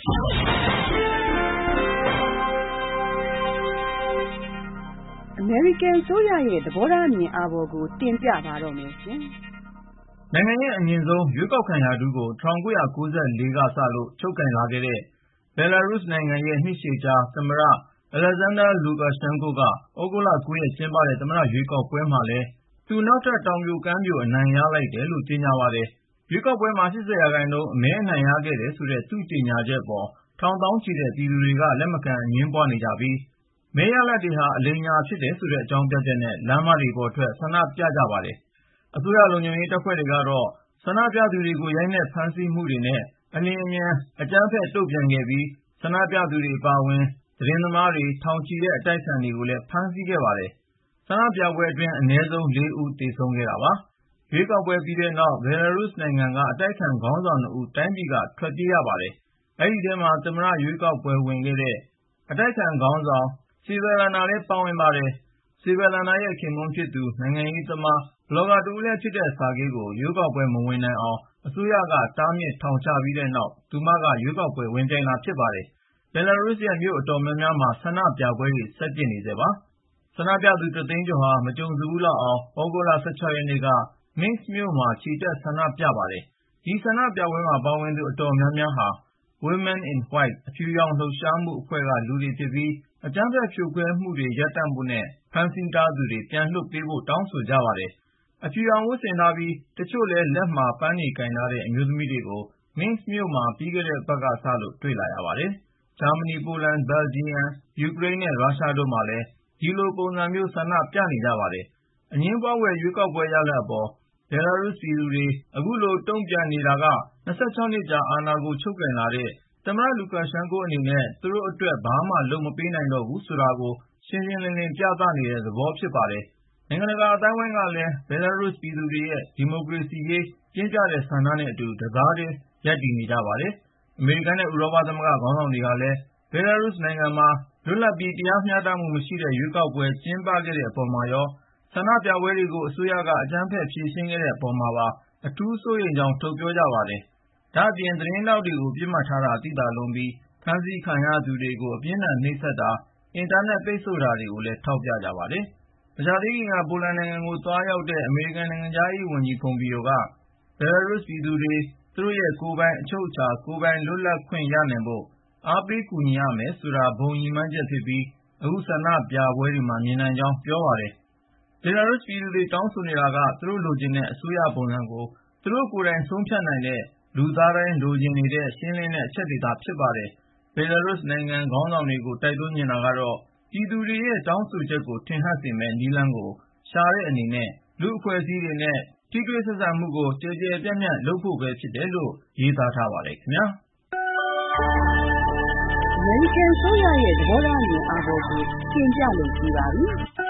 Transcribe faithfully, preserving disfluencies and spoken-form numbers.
အမေရိကန်ဆိုရရဲ့သဘောထားအမြင်အာဘော်ကိုတင်ပြပါတော့မယ်ရှင်။နိုင်ငံရဲ့အမြင့်ဆုံးရွေးကောက်ခံရာထူးကို၁၉၉၄ ကစလို့ချုပ်ကိုင်လာခဲ့တဲ့ Belarus နိုင်ငံရဲ့နှစ်ရှည်ကြာသမ္မတ Alexander Lukashenko က သြဂုတ်လ ၉ ရက်ကျင်းပတဲ့သမ္မတရွေးကောက်ပွဲမှာလည်း သူနောက်ထပ်တောင်ပြိုကမ်းပြိုအနိုင်ရလိုက်တယ်လို့ကြေညာပါတယ်။ ရွေးကောက်ပွဲမှာ ၈၀ ရာခိုင်နှုန်းအမဲအနိုင်ရခဲ့တယ်ဆိုတဲ့သူ့ကြေညာချက်အပေါ် ထောင်သောင်းချီတဲ့ပြည်သူတွေကလက်မခံအငြင်းပွားနေကြပြီး မဲရလဒ်တွေဟာ အလိမ်အညာဖြစ်တယ်ဆိုတဲ့အကြောင်းပြချက်နဲ့ လမ်းမတွေပေါ်ထွက်ဆန္ဒပြကြပါတယ်။ အစိုးရလုံခြုံရေးတပ်ဖွဲ့တွေကတော့ ဆန္ဒပြသူတွေကို ရိုက်နှက်ဖမ်းဆီးမှုတွေနဲ့ အလျင်အမြန်အကြမ်းဖက်တုန့်ပြန်ခဲ့ပြီး ဆန္ဒပြသူတွေအပါအဝင် သတင်းသမားတွေ ထောင်ချီတဲ့အတိုက်အခံတွေကိုလည်း ဖမ်းဆီးခဲ့ပါတယ်။ ဆန္ဒပြပွဲအတွင်း အနည်းဆုံး လေးဦး သေဆုံးခဲ့တာပါ။ ရွေးကောက်ပွဲပြီးတဲ့နောက် Belarus နိုင်ငံကအတိုက်အခံခေါင်းဆောင်နှစ်ဦး တိုင်းပြည်ကထွက်ပြေးရပါတယ်။ အဲဒီထဲမှာ သမ္မတရွေးကောက်ပွဲဝင်ခဲ့တဲ့ အတိုက်အခံခေါင်းဆောင် Svetlana လည်းပါဝင်ပါတယ်။ Svetlana ရဲ့ခင်ပွန်းဖြစ်သူ နိုင်ငံရေးသမား ဘလော့ဂါတဦးလည်းဖြစ်တဲ့ Sergei ကို ရွေးကောက်ပွဲမဝင်နိုင်အောင် အစိုးရကတားမြစ်ထောင်ချပြီးတဲ့နောက် သူမက ရွေးကောက်ပွဲဝင်ပြိုင်တာဖြစ်ပါတယ်။ Belarus ရဲ့မြို့အတော်များများမှာ ဆန္ဒပြပွဲတွေ ဆက်ဖြစ်နေဆဲပါ။ ဆန္ဒပြသူ တစ်သိန်းကျော်ဟာ မကြုံစဖူးလောက်အောင် သြဂုတ်လ ၁၆ ရက်နေ့က Minsk မြို့မှာ ချီတက်ဆန္ဒပြပါတယ်။ ဒီဆန္ဒပြပွဲမှာပါဝင်သူအတော်များများဟာ Women in White အဖြူရောင်လှုပ်ရှားမှုအဖွဲ့ကလူတွေဖြစ်ပြီး အကြမ်းဖက်ဖြိုခွဲမှုတွေရပ်တန့်ဖို့နဲ့ ဖမ်းဆီးထားသူတွေ ပြန်လွှတ်ပေးဖို့ တောင်းဆိုကြပါတယ်။ အဖြူရောင်ဝတ်ဆင်ထားပြီး တချို့လည်းလက်မှာ ပန်းတွေကိုင်ထားတဲ့အမျိုးသမီးတွေကို Minsk မြို့မှာ ပြီးခဲ့တဲ့အပတ်ကစလို့ တွေ့လာရပါတယ်။ ဂျာမနီ၊ ပိုလန်၊ ဘယ်လ်ဂျီယံ၊ ယူကရိန်းနဲ့ ရုရှားတို့မှာလည်း ဒီလိုပုံစံမျိုး ဆန္ဒပြနေကြပါတယ်။ အငြင်းပွားဖွယ်ရွေးကောက်ပွဲရလဒ်အပေါ် Belarus ပြည်သူတွေ အခုလိုတုန့်ပြန်နေတာက ၂၆ နှစ်ကြာ အာဏာကိုချုပ်ကိုင်လာတဲ့ သမ္မတ Lukashenko အနေနဲ့ သူတို့အတွက် ဘာမှလုပ်မပေးနိုင်တော့ဘူးဆိုတာကို ရှင်းရှင်းလင်းလင်းပြသနေတဲ့သဘောဖြစ်ပါတယ်။ နိုင်ငံတကာအသိုင်းအဝိုင်းကလည်း Belarus ပြည်သူတွေရဲ့ ဒီမိုကရေစီရေး ပြင်းပြတဲ့ဆန္ဒနဲ့အတူ တသားတည်းရပ်တည်နေကြပါတယ်။ အမေရိကန်နဲ့ ဥရောပသမဂ္ဂခေါင်းဆောင်တွေကလည်း Belarus နိုင်ငံမှာ လွတ်လပ်ပြီး တရားမျှတမှုမရှိတဲ့ရွေးကောက်ပွဲ ကျင်းပခဲ့တဲ့အပေါ်မှာရော ဆန္ဒပြပွဲတွေကို အစိုးရက အကြမ်းဖက်ဖြေရှင်းခဲ့တဲ့အပေါ်မှာပါ အထူးစိုးရိမ်ကြောင်း ထုတ်ပြောကြပါတယ်။ ဒါ့အပြင် သတင်းထောက်တွေကို ပစ်မှတ်ထားတာ သိသာလွန်းပြီး ဖမ်းဆီးခံရသူတွေကို အပြင်းအထန်နှိပ်စက်တာ၊ အင်တာနက်ပိတ်ဆို့တာတွေကိုလည်း ထောက်ပြကြပါတယ်။ မကြာသေးခင်က ပိုလန်နိုင်ငံကိုသွားရောက်တဲ့ အမေရိကန်နိုင်ငံခြားရေးဝန်ကြီး Pompeo က Belarus ပြည်သူတွေ သူတို့ရဲ့ကိုယ်ပိုင်အချုပ်အခြာ ကိုယ်ပိုင်လွတ်လပ်ခွင့်ရနိုင်ဖို့ အားပေးကူညီရမယ်ဆိုတာ ဘုံရည်မှန်းချက်ဖြစ်ပြီး အခုဆန္ဒပြပွဲတွေမှာ မြင်နိုင်ကြောင်း ပြောပါတယ်။ Belarus ပြည်သူတွေတောင်းဆိုနေတာက သူတို့လိုချင်တဲ့အစိုးရပုံစံကို သူတို့ကိုယ်တိုင်ဆုံးဖြတ်နိုင်တဲ့ လူသားတိုင်းလိုချင်နေတဲ့ ရှင်းလင်းတဲ့အချက်တွေသာဖြစ်ပါတယ်။ Belarus နိုင်ငံခေါင်းဆောင်တွေကို တိုက်တွန်းချင်တာကတော့ ပြည်သူတွေရဲ့တောင်းဆိုချက်ကို ထင်ဟပ်စေမယ့်နည်းလမ်းကို ရှာတဲ့အနေနဲ့ လူ့အဖွဲ့အစည်းတွေနဲ့ ထိတွေ့ဆက်ဆံမှုကို ကျယ်ကျယ်ပြန့်ပြန့်လုပ်ဖို့ပဲဖြစ်တယ်လို့ ရေးသားထားပါတယ်ခင်ဗျာ။အမေရိကန်ဆိုရရဲ့သဘောထားအမြင်အာဘော်ကိုတင်ပြလို့ပြီးပါပြီ။